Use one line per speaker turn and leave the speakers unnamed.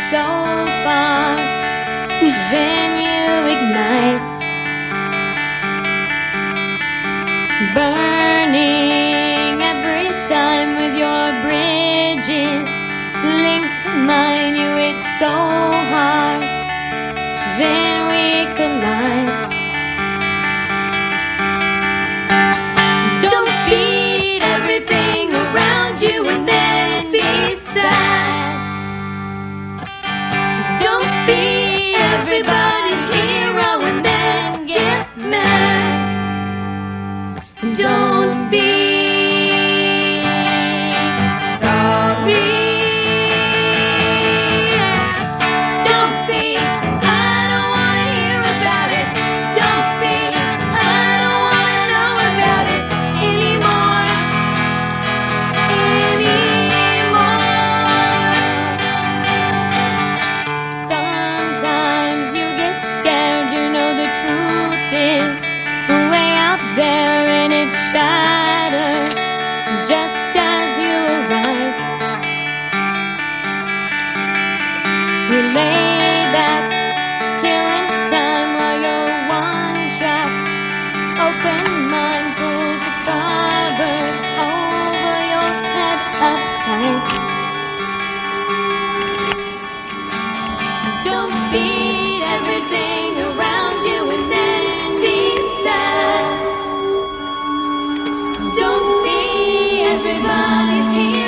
so far. Then you ignite, burning every time with your bridges linked to mine. You hit so hard, then we collide. Don't beat everything around you and then be sad. Don't be everybody's hero and then get mad. Don't be sorry. Don't be, I don't wanna hear about it. Don't be, I don't wanna know about it anymore. Sometimes you get scared, you know the truth is way out there and it shatters just as you arrive. We lay back, killing time while you're one track. Open mind pulls the fibers over your head uptight. Don't beat everything around you and then be sad. Don't be everybody's hero.